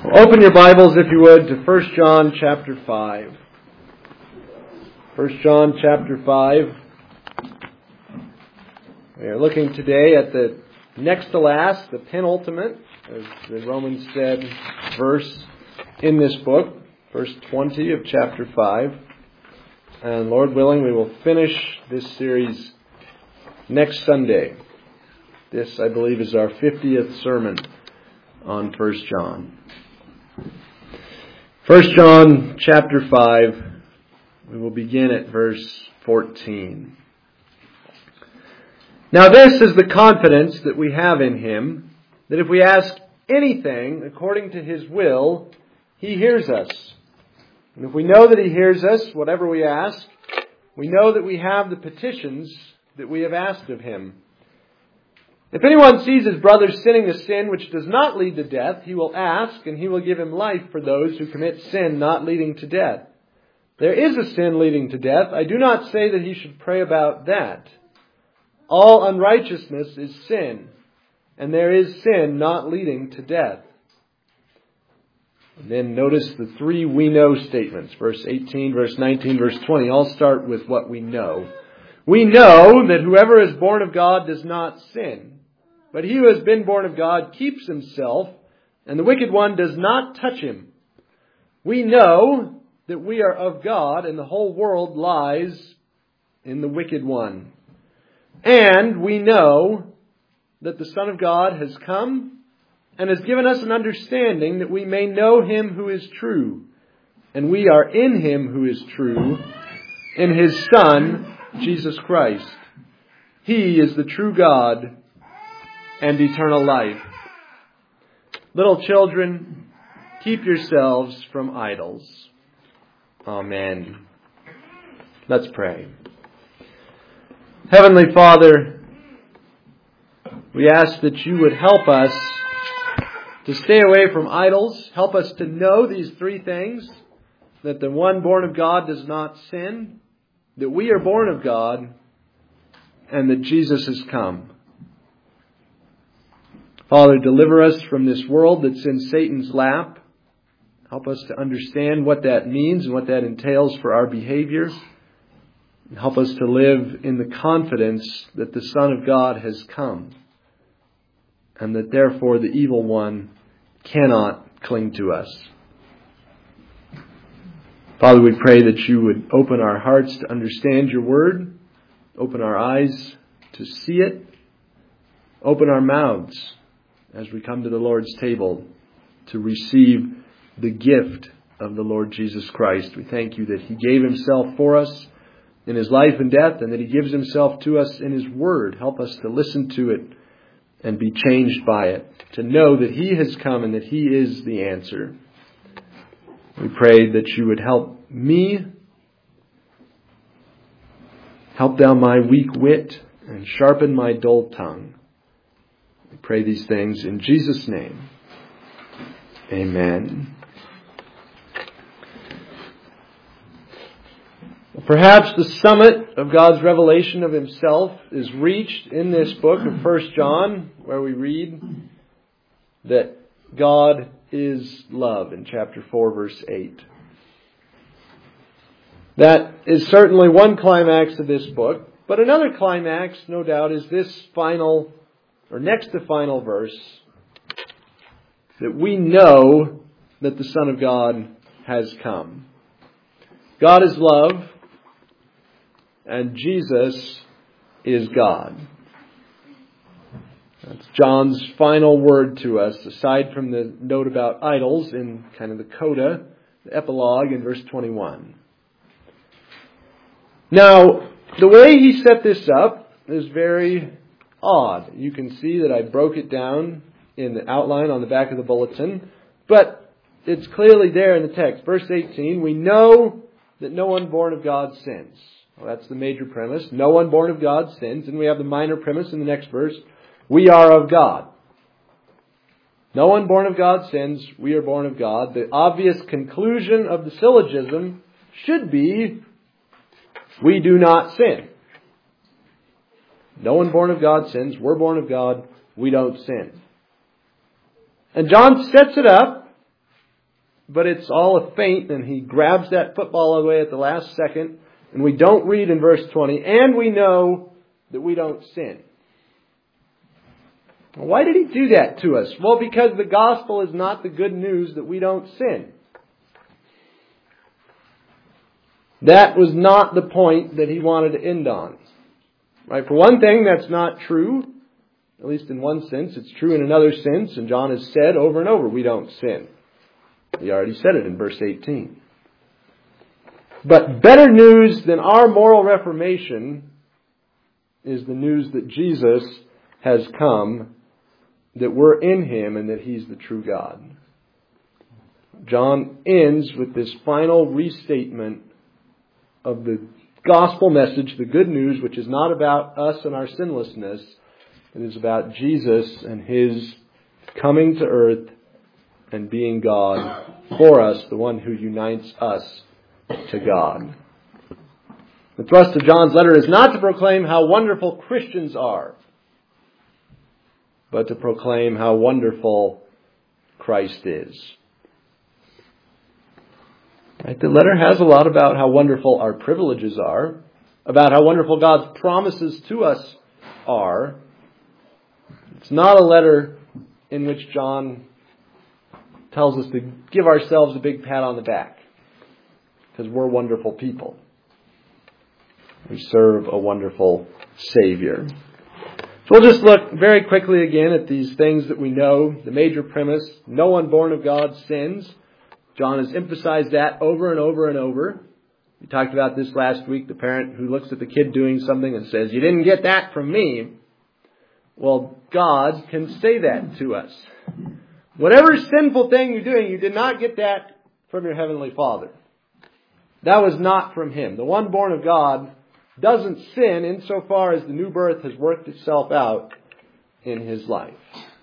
Open your Bibles, if you would, to 1 John chapter 5. 1 John chapter 5. We are looking today at the next to last, the penultimate, as the Romans said, verse in this book, verse 20 of chapter 5. And Lord willing, we will finish this series next Sunday. This, I believe, is our 50th sermon on 1 John. 1 John chapter 5, we will begin at verse 14. Now this is the confidence that we have in Him, that if we ask anything according to His will, He hears us. And if we know that He hears us, whatever we ask, we know that we have the petitions that we have asked of Him. If anyone sees his brother sinning a sin which does not lead to death, he will ask, and He will give him life for those who commit sin not leading to death. There is a sin leading to death. I do not say that he should pray about that. All unrighteousness is sin, and there is sin not leading to death. And then notice the three we know statements. Verse 18, verse 19, verse 20. I'll start with what we know. We know that whoever is born of God does not sin. But he who has been born of God keeps himself, and the wicked one does not touch him. We know that we are of God, and the whole world lies in the wicked one. And we know that the Son of God has come and has given us an understanding that we may know Him who is true. And we are in Him who is true, in His Son, Jesus Christ. He is the true God and eternal life. Little children, keep yourselves from idols. Amen. Let's pray. Heavenly Father, we ask that You would help us to stay away from idols. Help us to know these three things: that the one born of God does not sin, that we are born of God, and that Jesus has come. Father, deliver us from this world that's in Satan's lap. Help us to understand what that means and what that entails for our behavior. And help us to live in the confidence that the Son of God has come, and that therefore the evil one cannot cling to us. Father, we pray that You would open our hearts to understand Your word, open our eyes to see it, open our mouths as we come to the Lord's table to receive the gift of the Lord Jesus Christ. We thank You that He gave Himself for us in His life and death, and that He gives Himself to us in His word. Help us to listen to it and be changed by it, to know that He has come and that He is the answer. We pray that You would help me, help Thou my weak wit, and sharpen my dull tongue. We pray these things in Jesus' name. Amen. Perhaps the summit of God's revelation of Himself is reached in this book of 1 John, where we read that God is love in chapter 4, verse 8. That is certainly one climax of this book, but another climax, no doubt, is this final, or next to final verse, that we know that the Son of God has come. God is love, and Jesus is God. That's John's final word to us, aside from the note about idols in kind of the coda, the epilogue in verse 21. Now, the way he set this up is very odd. You can see that I broke it down in the outline on the back of the bulletin, but it's clearly there in the text. Verse 18, we know that no one born of God sins. Well, that's the major premise. No one born of God sins. And we have the minor premise in the next verse. We are of God. No one born of God sins. We are born of God. The obvious conclusion of the syllogism should be, we do not sin. No one born of God sins. We're born of God. We don't sin. And John sets it up but it's all a feint, and he grabs that football away at the last second, and we don't read in verse 20, and we know that we don't sin. Why did he do that to us? Well, because the gospel is not the good news that we don't sin. That was not the point that he wanted to end on. Right? For one thing, that's not true. At least in one sense. It's true in another sense. And John has said over and over, we don't sin. He already said it in verse 18. But better news than our moral reformation is the news that Jesus has come, that we're in Him, and that He's the true God. John ends with this final restatement of the gospel message, the good news, which is not about us and our sinlessness. It is about Jesus and His coming to earth and being God for us, the one who unites us to God. The thrust of John's letter is not to proclaim how wonderful Christians are, but to proclaim how wonderful Christ is. Right? The letter has a lot about how wonderful our privileges are, about how wonderful God's promises to us are. It's not a letter in which John tells us to give ourselves a big pat on the back because we're wonderful people. We serve a wonderful Savior. So we'll just look very quickly again at these things that we know. The major premise, no one born of God sins. John has emphasized that over and over and over. We talked about this last week, the parent who looks at the kid doing something and says, "You didn't get that from me." Well, God can say that to us. Whatever sinful thing you're doing, you did not get that from your Heavenly Father. That was not from Him. The one born of God doesn't sin insofar as the new birth has worked itself out in his life.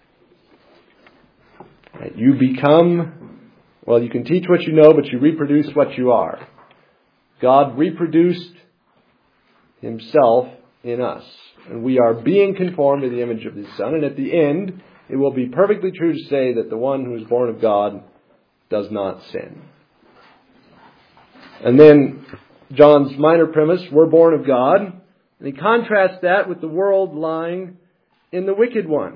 Right? You become, well, you can teach what you know, but you reproduce what you are. God reproduced Himself in us. And we are being conformed to the image of His Son. And at the end, it will be perfectly true to say that the one who is born of God does not sin. And then John's minor premise, we're born of God. And he contrasts that with the world lying in the wicked one.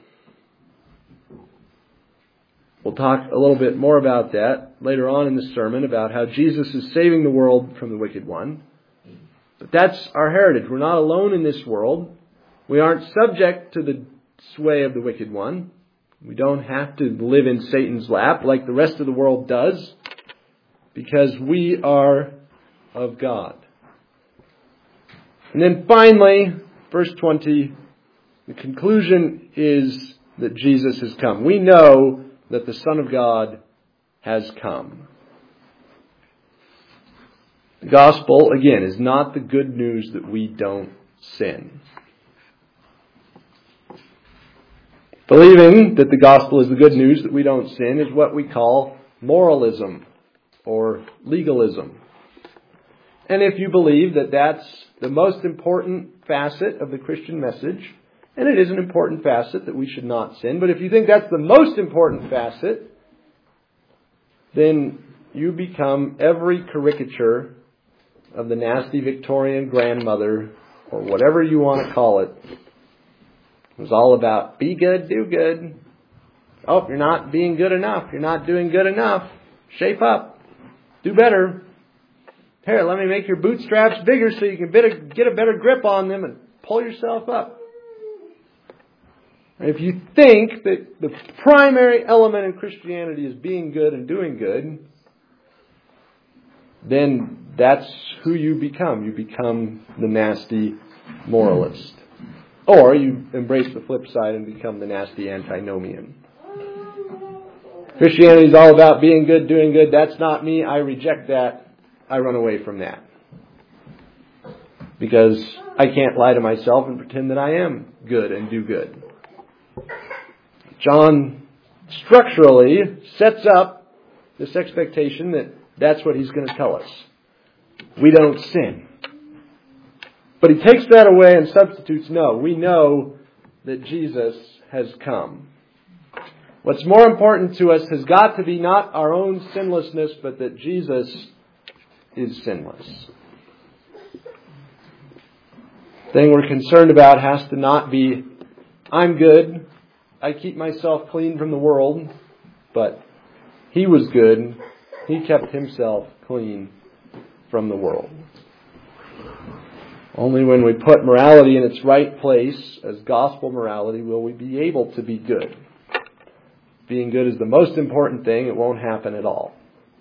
We'll talk a little bit more about that later on in the sermon, about how Jesus is saving the world from the wicked one. But that's our heritage. We're not alone in this world. We aren't subject to the sway of the wicked one. We don't have to live in Satan's lap like the rest of the world does, because we are of God. And then finally, verse 20, the conclusion is that Jesus has come. We know that the Son of God has come. The gospel, again, is not the good news that we don't sin. Believing that the gospel is the good news that we don't sin is what we call moralism or legalism. And if you believe that that's the most important facet of the Christian message, and it is an important facet that we should not sin, but if you think that's the most important facet, then you become every caricature of the nasty Victorian grandmother, or whatever you want to call it. It was all about be good, do good. Oh, you're not being good enough. You're not doing good enough. Shape up. Do better. Here, let me make your bootstraps bigger so you can get a better grip on them and pull yourself up. If you think that the primary element in Christianity is being good and doing good, then that's who you become. You become the nasty moralist. Or you embrace the flip side and become the nasty antinomian. Christianity is all about being good, doing good. That's not me. I reject that. I run away from that. Because I can't lie to myself and pretend that I am good and do good. John structurally sets up this expectation that that's what he's going to tell us. We don't sin. But he takes that away and substitutes, no, we know that Jesus has come. What's more important to us has got to be not our own sinlessness, but that Jesus is sinless. The thing we're concerned about has to not be, I'm good, I keep myself clean from the world, but He was good, He kept Himself clean from the world. Only when we put morality in its right place as gospel morality will we be able to be good. Being good is the most important thing. It won't happen at all.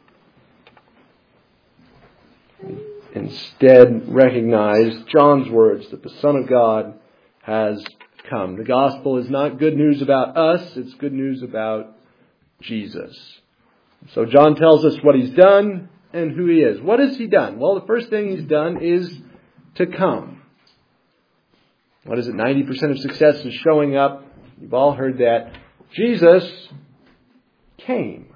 Instead, recognize John's words that the Son of God has come. The gospel is not good news about us. It's good news about Jesus. So John tells us what He's done and who He is. What has He done? Well, the first thing He's done is to come. What is it? 90% of success is showing up. You've all heard that. Jesus came.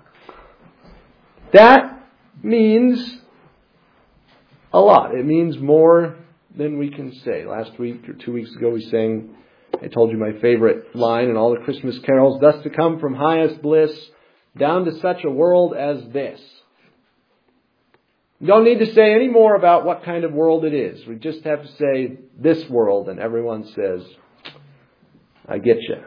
That means a lot. It means more than we can say. Last week or 2 weeks ago we sang, I told you my favorite line in all the Christmas carols, thus to come from highest bliss down to such a world as this. You don't need to say any more about what kind of world it is. We just have to say this world, and everyone says, I get you.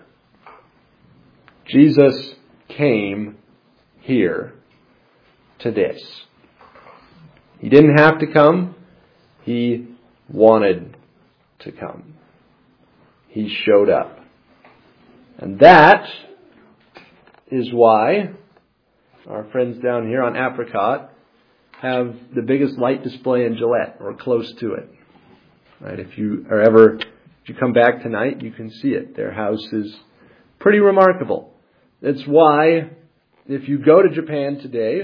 Jesus came here to this. He didn't have to come. He wanted to come. He showed up. And that is why our friends down here on Apricot have the biggest light display in Gillette, or close to it. Right? If you come back tonight, you can see it. Their house is pretty remarkable. That's why, if you go to Japan today,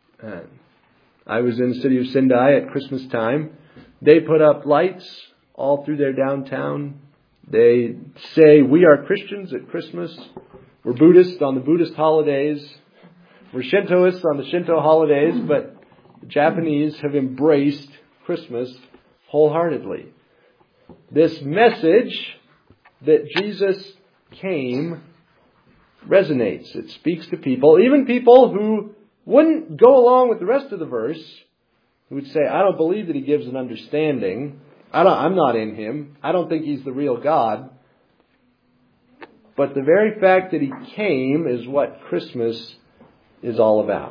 I was in the city of Sendai at Christmas time, they put up lights all through their downtown. They say, we are Christians at Christmas. We're Buddhists on the Buddhist holidays. We're Shintoists on the Shinto holidays, but the Japanese have embraced Christmas wholeheartedly. This message that Jesus came resonates. It speaks to people, even people who wouldn't go along with the rest of the verse, who would say, I don't believe that He gives an understanding. I'm not in Him. I don't think He's the real God. But the very fact that He came is what Christmas is all about.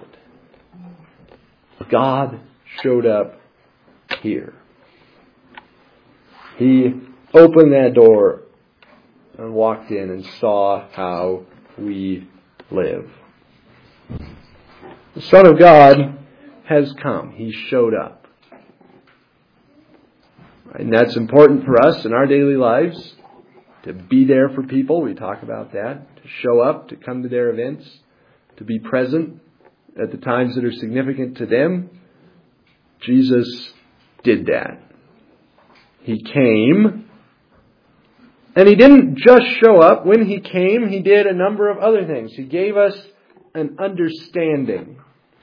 God showed up here. He opened that door and walked in and saw how we live. The Son of God has come. He showed up. And that's important for us in our daily lives, to be there for people. We talk about that. To show up, to come to their events, to be present at the times that are significant to them. Jesus did that. He came, and He didn't just show up. When He came, He did a number of other things. He gave us an understanding.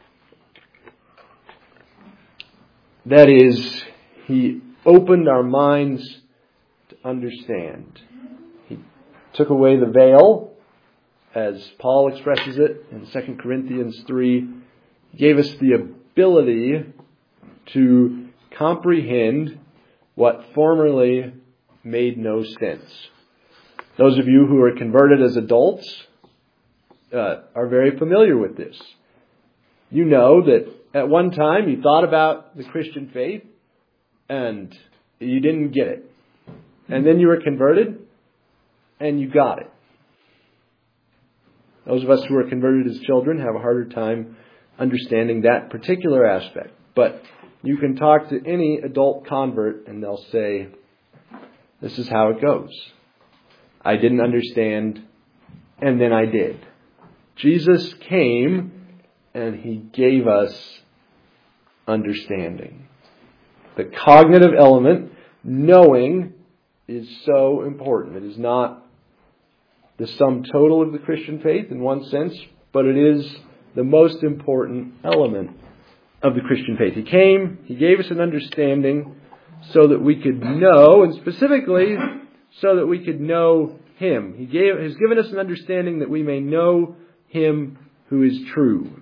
That is, He opened our minds to understand. He took away the veil, as Paul expresses it in 2 Corinthians 3. He gave us the ability to comprehend what formerly made no sense. Those of you who are converted as adults are very familiar with this. You know that at one time you thought about the Christian faith and you didn't get it. And then you were converted and you got it. Those of us who are converted as children have a harder time understanding that particular aspect. But you can talk to any adult convert and they'll say, this is how it goes. I didn't understand, and then I did. Jesus came and He gave us understanding. The cognitive element, knowing, is so important. It is not the sum total of the Christian faith in one sense, but it is the most important element of the Christian faith. He came, He gave us an understanding so that we could know, and specifically so that we could know Him. He has given us an understanding that we may know Him who is true.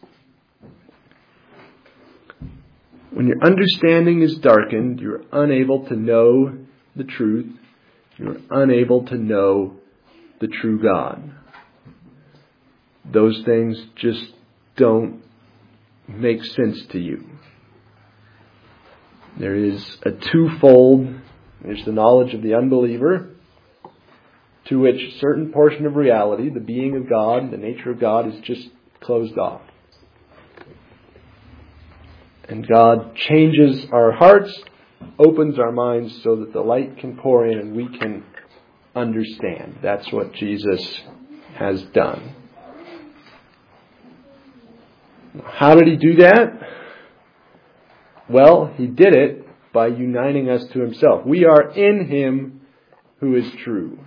When your understanding is darkened, you're unable to know the truth. You're unable to know the true God. Those things just don't make sense to you. There is a twofold. There's the knowledge of the unbeliever, to which a certain portion of reality, the being of God, the nature of God, is just closed off. And God changes our hearts, opens our minds so that the light can pour in and we can understand. That's what Jesus has done. How did He do that? Well, He did it by uniting us to Himself. We are in Him who is true.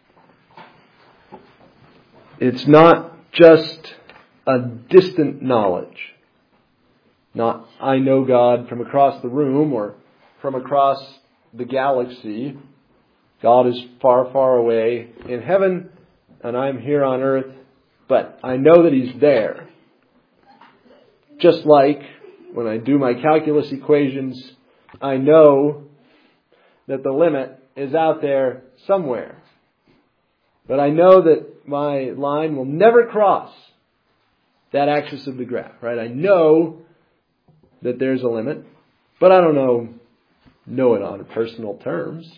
It's not just a distant knowledge. Not, I know God from across the room or from across the galaxy. God is far, far away in heaven and I'm here on earth, but I know that He's there. Just like when I do my calculus equations, I know that the limit is out there somewhere. But I know that my line will never cross that axis of the graph, right? I know that there's a limit, but I don't know it on personal terms.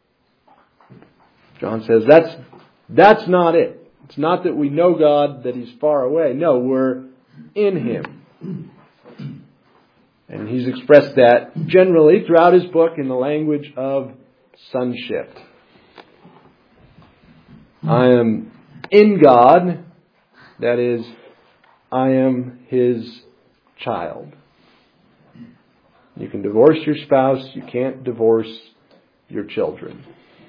John says that's not it. It's not that we know God, that He's far away. No, we're in Him. And He's expressed that generally throughout His book in the language of sonship. I am in God, that is, I am His child. You can divorce your spouse, you can't divorce your children.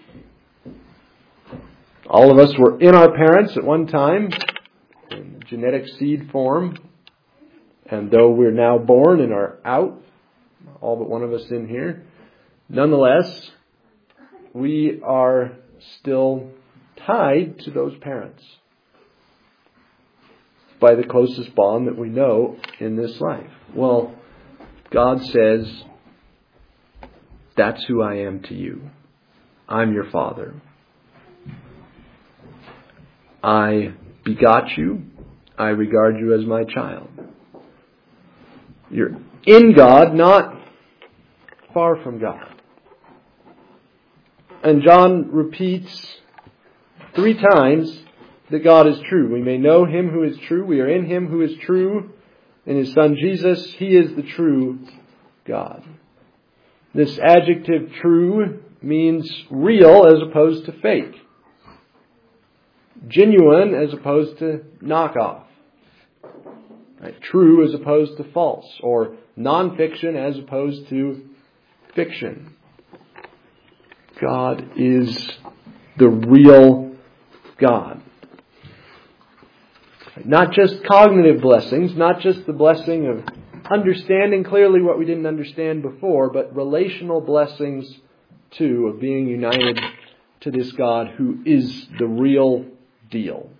All of us were in our parents at one time, in genetic seed form. And though we're now born and are out, all but one of us in here, nonetheless, we are still tied to those parents by the closest bond that we know in this life. Well, God says, that's who I am to you. I'm your Father. I begot you. I regard you as my child. You're in God, not far from God. And John repeats 3 times that God is true. We may know Him who is true. We are in Him who is true. In His Son Jesus, He is the true God. This adjective true means real as opposed to fake. Genuine as opposed to knockoff. Right? True as opposed to false, or non-fiction as opposed to fiction. God is the real God. Not just cognitive blessings, not just the blessing of understanding clearly what we didn't understand before, but relational blessings too, of being united to this God who is the real deal.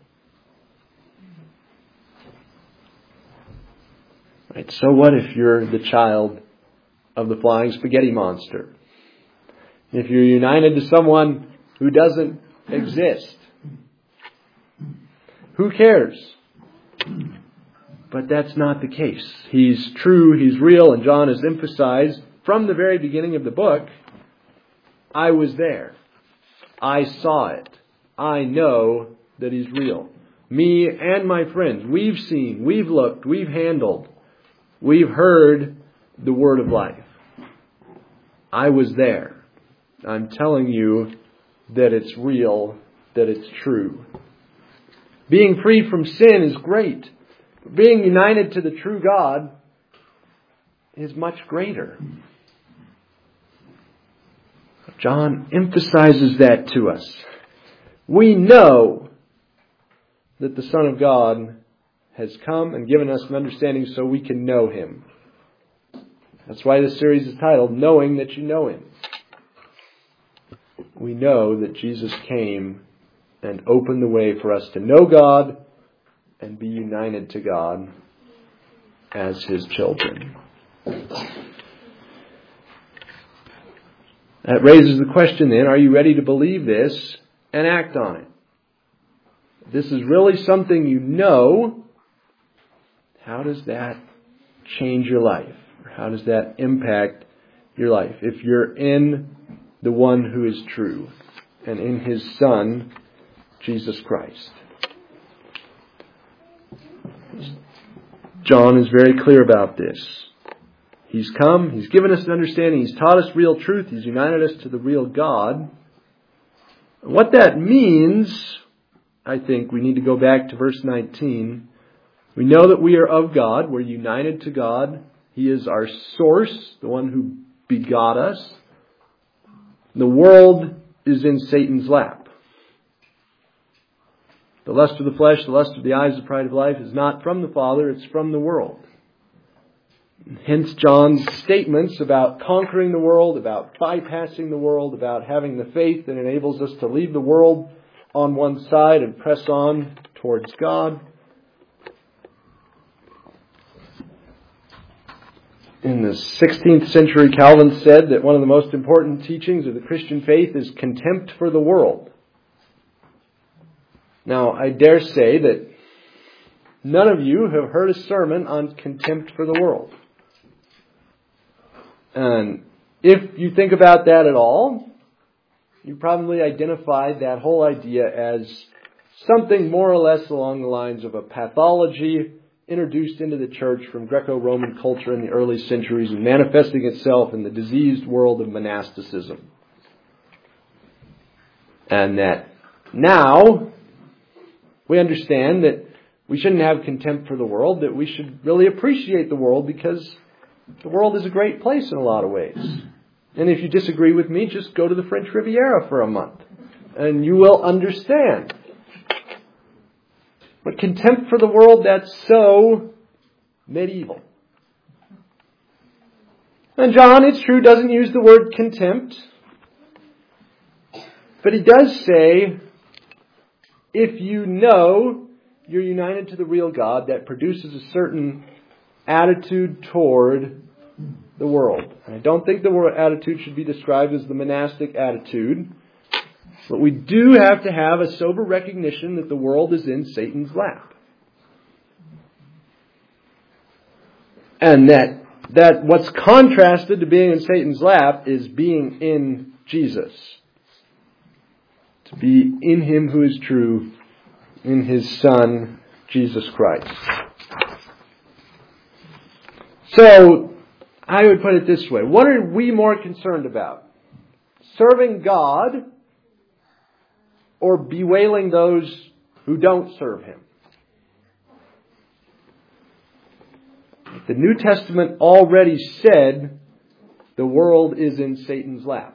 Right, so what if you're the child of the flying spaghetti monster? If you're united to someone who doesn't exist, who cares? But that's not the case. He's true, He's real, and John has emphasized from the very beginning of the book, I was there. I saw it. I know that He's real. Me and my friends, we've seen, we've looked, we've handled, we've heard the word of life. I was there. I'm telling you that it's real, that it's true. Being free from sin is great. Being united to the true God is much greater. John emphasizes that to us. We know that the Son of God has come and given us an understanding so we can know Him. That's why this series is titled, Knowing That You Know Him. We know that Jesus came and opened the way for us to know God and be united to God as His children. That raises the question then, are you ready to believe this and act on it? If this is really something you know, how does that change your life? Or how does that impact your life? If you're in the one who is true and in His Son, Jesus Christ. John is very clear about this. He's come, He's given us an understanding, He's taught us real truth, He's united us to the real God. What that means, I think we need to go back to verse 19. We know that we are of God, we're united to God. He is our source, the one who begot us. The world is in Satan's lap. The lust of the flesh, the lust of the eyes, the pride of life is not from the Father, it's from the world. Hence John's statements about conquering the world, about bypassing the world, about having the faith that enables us to leave the world on one side and press on towards God. In the 16th century, Calvin said that one of the most important teachings of the Christian faith is contempt for the world. Now, I dare say that none of you have heard a sermon on contempt for the world. And if you think about that at all, you probably identified that whole idea as something more or less along the lines of a pathology introduced into the church from Greco-Roman culture in the early centuries and manifesting itself in the diseased world of monasticism. And that now we understand that we shouldn't have contempt for the world, that we should really appreciate the world because the world is a great place in a lot of ways. And if you disagree with me, just go to the French Riviera for a month and you will understand. But contempt for the world, that's so medieval. And John, it's true, doesn't use the word contempt. But he does say, if you know you're united to the real God, that produces a certain attitude toward the world. And I don't think the word attitude should be described as the monastic attitude. But we do have to have a sober recognition that the world is in Satan's lap. And that what's contrasted to being in Satan's lap is being in Jesus. To be in Him who is true, in His Son, Jesus Christ. So, I would put it this way. What are we more concerned about? Serving God or bewailing those who don't serve Him? The New Testament already said the world is in Satan's lap.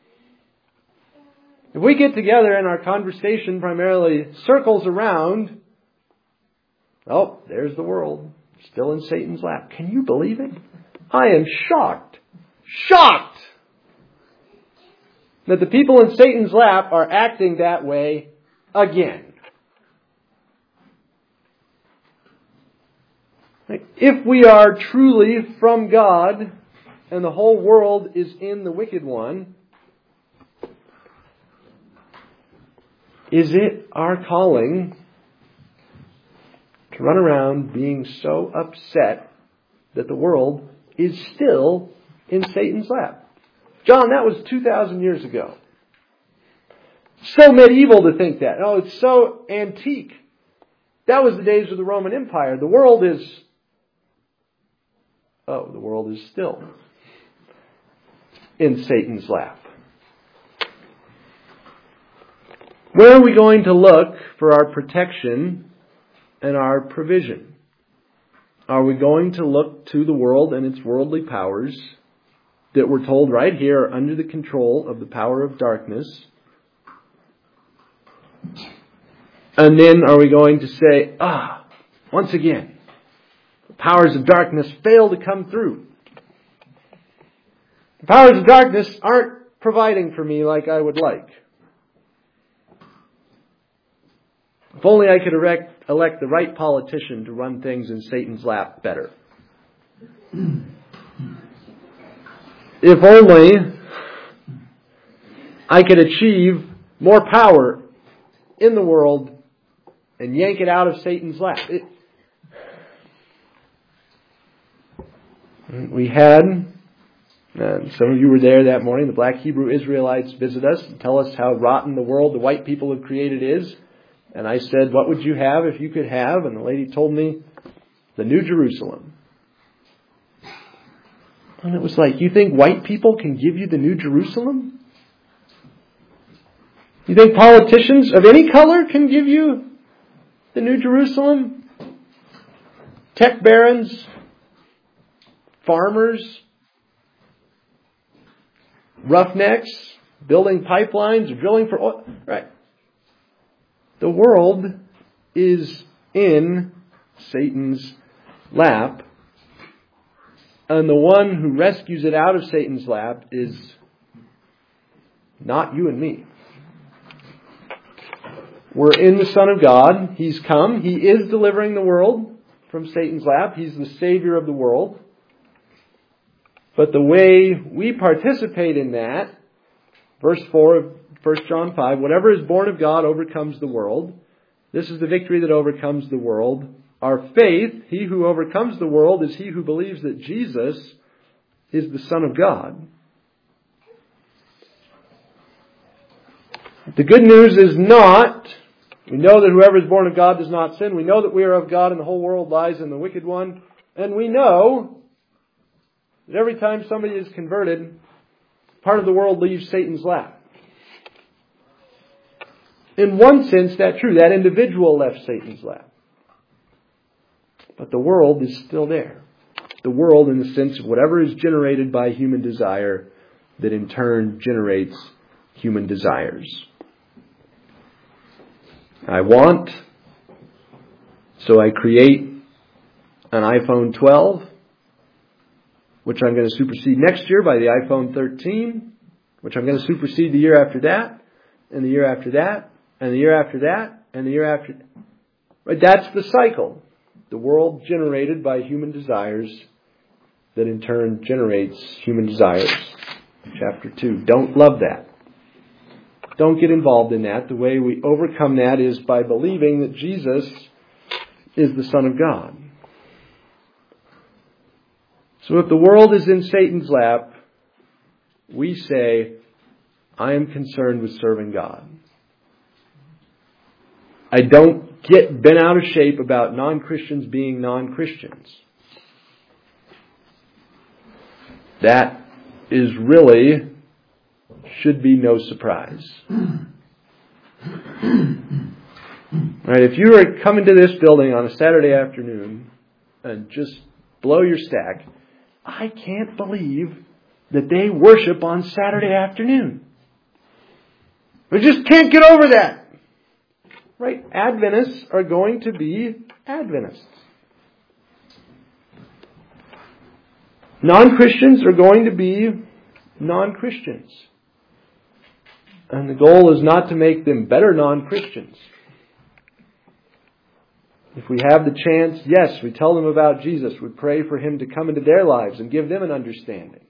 If we get together and our conversation primarily circles around, oh, there's the world, still in Satan's lap. Can you believe it? I am shocked that the people in Satan's lap are acting that way again. If we are truly from God and the whole world is in the wicked one, is it our calling to run around being so upset that the world is still in Satan's lap? John, that was 2,000 years ago. So medieval to think that. Oh, it's so antique. That was the days of the Roman Empire. The world is still in Satan's lap. Where are we going to look for our protection and our provision? Are we going to look to the world and its worldly powers that we're told right here are under the control of the power of darkness? And then are we going to say, once again, the powers of darkness fail to come through. The powers of darkness aren't providing for me like I would like. If only I could erect elect the right politician to run things in Satan's lap better. If only I could achieve more power in the world and yank it out of Satan's lap. We had, some of you were there that morning, the black Hebrew Israelites visit us and tell us how rotten the world the white people have created is. And I said, what would you have if you could have? And the lady told me, the New Jerusalem. And it was like, you think white people can give you the New Jerusalem? You think politicians of any color can give you the New Jerusalem? Tech barons, farmers, roughnecks, building pipelines, drilling for oil. Right. The world is in Satan's lap. And the one who rescues it out of Satan's lap is not you and me. We're in the Son of God. He's come. He is delivering the world from Satan's lap. He's the Savior of the world. But the way we participate in that, verse 4 of 1 John 5, whatever is born of God overcomes the world. This is the victory that overcomes the world. Our faith, he who overcomes the world, is he who believes that Jesus is the Son of God. The good news is not, we know that whoever is born of God does not sin. We know that we are of God and the whole world lies in the wicked one. And we know that every time somebody is converted, part of the world leaves Satan's lap. In one sense, that's true. That individual left Satan's lap. But the world is still there. The world in the sense of whatever is generated by human desire that in turn generates human desires. I want, so I create an iPhone 12, which I'm going to supersede next year by the iPhone 13, which I'm going to supersede the year after that, and the year after that, and the year after that, and the year after that. Right? That's the cycle. The world generated by human desires that in turn generates human desires. Chapter 2. Don't love that. Don't get involved in that. The way we overcome that is by believing that Jesus is the Son of God. So if the world is in Satan's lap, we say, I am concerned with serving God. I don't get bent out of shape about non-Christians being non-Christians. That is really, should be no surprise. Right, if you were coming to this building on a Saturday afternoon and just blow your stack, I can't believe that they worship on Saturday afternoon. We just can't get over that. Right? Adventists are going to be Adventists. Non-Christians are going to be non-Christians. And the goal is not to make them better non-Christians. If we have the chance, yes, we tell them about Jesus. We pray for Him to come into their lives and give them an understanding.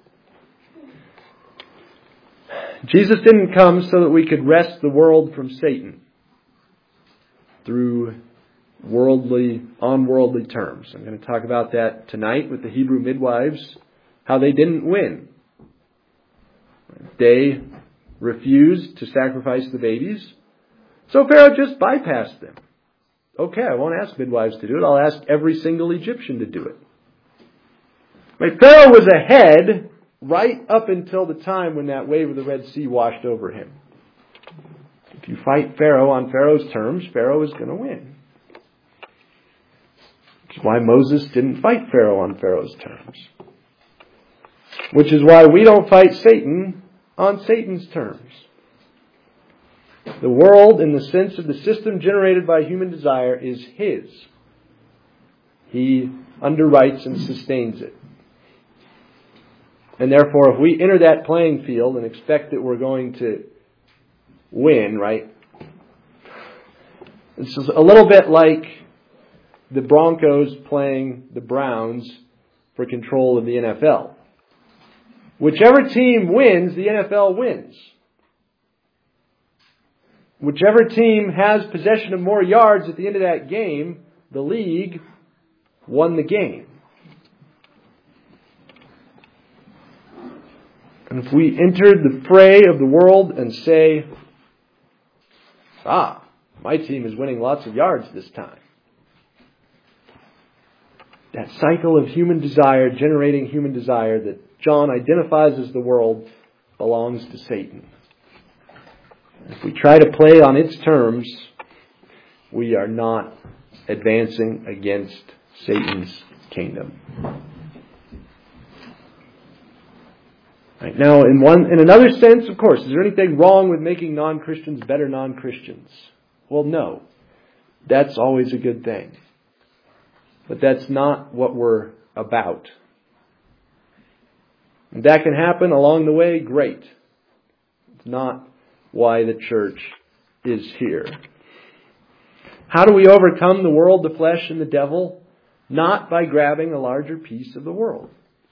Jesus didn't come so that we could wrest the world from Satan through unworldly terms. I'm going to talk about that tonight with the Hebrew midwives, how they didn't win. They refused to sacrifice the babies, so Pharaoh just bypassed them. Okay, I won't ask midwives to do it. I'll ask every single Egyptian to do it. Right, Pharaoh was ahead right up until the time when that wave of the Red Sea washed over him. If you fight Pharaoh on Pharaoh's terms, Pharaoh is going to win. Which is why Moses didn't fight Pharaoh on Pharaoh's terms. Which is why we don't fight Satan on Satan's terms. The world, in the sense of the system generated by human desire, is his. He underwrites and sustains it. And therefore, if we enter that playing field and expect that we're going to win, right? It's a little bit like the Broncos playing the Browns for control of the NFL. Whichever team wins, the NFL wins. Whichever team has possession of more yards at the end of that game, the league won the game. And if we entered the fray of the world and say, my team is winning lots of yards this time. That cycle of human desire, generating human desire that John identifies as the world, belongs to Satan. If we try to play on its terms, we are not advancing against Satan's kingdom. Right. Now, in another sense, of course, is there anything wrong with making non-Christians better non-Christians? Well, no. That's always a good thing. But that's not what we're about. If that can happen along the way, great. It's not why the church is here. How do we overcome the world, the flesh, and the devil? Not by grabbing a larger piece of the world.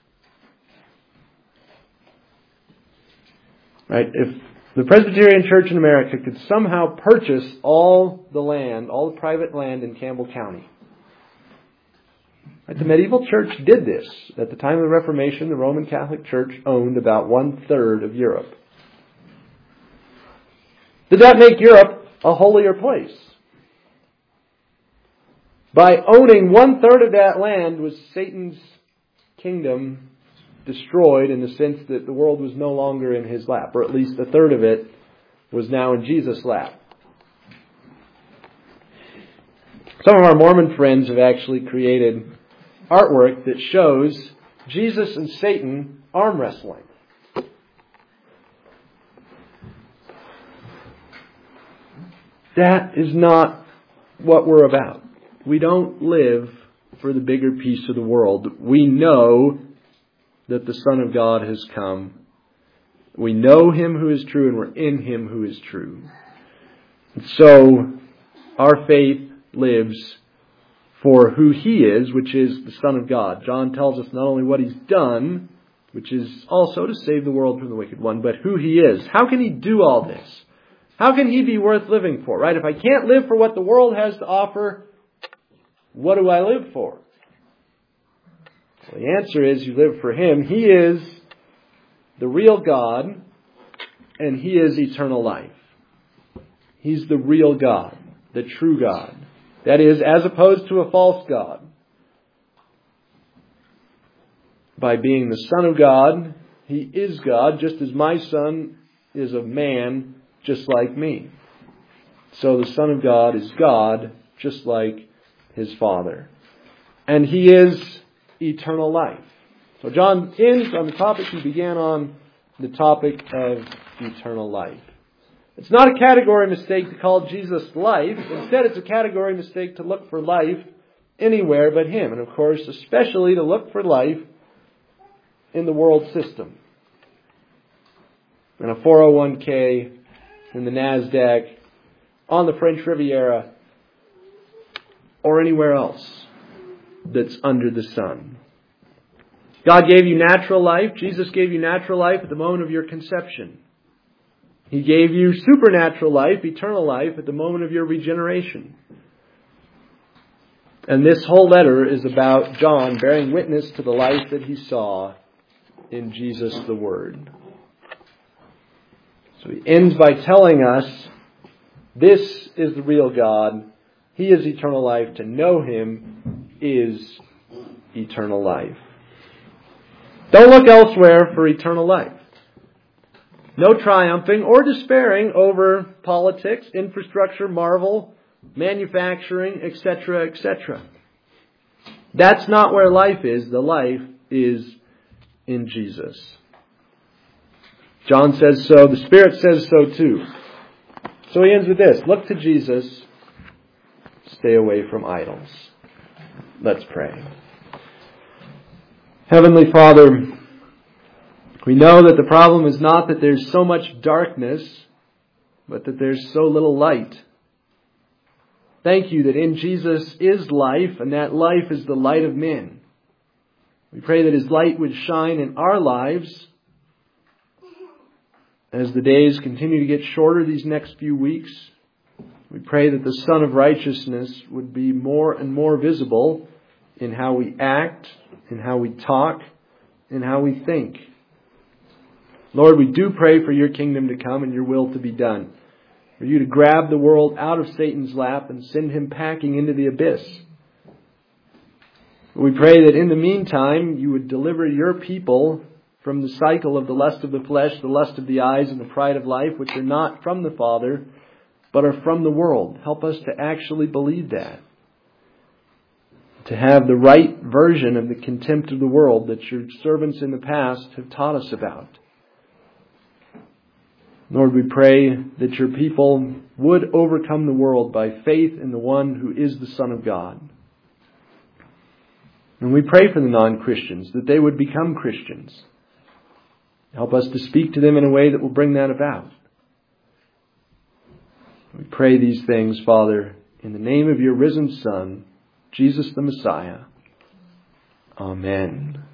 Right? If the Presbyterian Church in America could somehow purchase all the land, all the private land in Campbell County. Right? The medieval church did this. At the time of the Reformation, the Roman Catholic Church owned about 1/3 of Europe. Did that make Europe a holier place? By owning 1/3 of that land, was Satan's kingdom destroyed in the sense that the world was no longer in his lap, or at least 1/3 of it was now in Jesus' lap. Some of our Mormon friends have actually created artwork that shows Jesus and Satan arm wrestling. That is not what we're about. We don't live for the bigger piece of the world. We know that the Son of God has come. We know Him who is true, and we're in Him who is true. And so our faith lives for who He is, which is the Son of God. John tells us not only what He's done, which is also to save the world from the wicked one, but who He is. How can He do all this? How can He be worth living for, right? If I can't live for what the world has to offer, what do I live for? Well, the answer is you live for Him. He is the real God, and He is eternal life. He's the real God, the true God. That is, as opposed to a false God. By being the Son of God, He is God, just as my Son is a man, just like me. So the Son of God is God, just like His Father. And He is eternal life. So John ends on the topic he began on, the topic of eternal life. It's not a category mistake to call Jesus life. Instead, it's a category mistake to look for life anywhere but Him. And of course, especially to look for life in the world system. In a 401k, in the NASDAQ, on the French Riviera, or anywhere else that's under the sun. God gave you natural life. Jesus gave you natural life at the moment of your conception. He gave you supernatural life, eternal life, at the moment of your regeneration. And this whole letter is about John bearing witness to the life that he saw in Jesus the Word. So he ends by telling us, this is the real God. He is eternal life. To know Him is eternal life. Don't look elsewhere for eternal life. No triumphing or despairing over politics, infrastructure, marvel, manufacturing, etc., etc. That's not where life is. The life is in Jesus. John says so. The Spirit says so too. So he ends with this. Look to Jesus. Stay away from idols. Let's pray. Heavenly Father, we know that the problem is not that there's so much darkness, but that there's so little light. Thank you that in Jesus is life, and that life is the light of men. We pray that His light would shine in our lives as the days continue to get shorter these next few weeks. We pray that the Sun of Righteousness would be more and more visible in how we act, in how we talk, in how we think. Lord, we do pray for Your kingdom to come and Your will to be done. For You to grab the world out of Satan's lap and send him packing into the abyss. We pray that in the meantime, You would deliver Your people from the cycle of the lust of the flesh, the lust of the eyes, and the pride of life, which are not from the Father, but are from the world. Help us to actually believe that. To have the right version of the contempt of the world that Your servants in the past have taught us about. Lord, we pray that Your people would overcome the world by faith in the one who is the Son of God. And we pray for the non-Christians, that they would become Christians. Help us to speak to them in a way that will bring that about. We pray these things, Father, in the name of Your risen Son, Jesus the Messiah. Amen.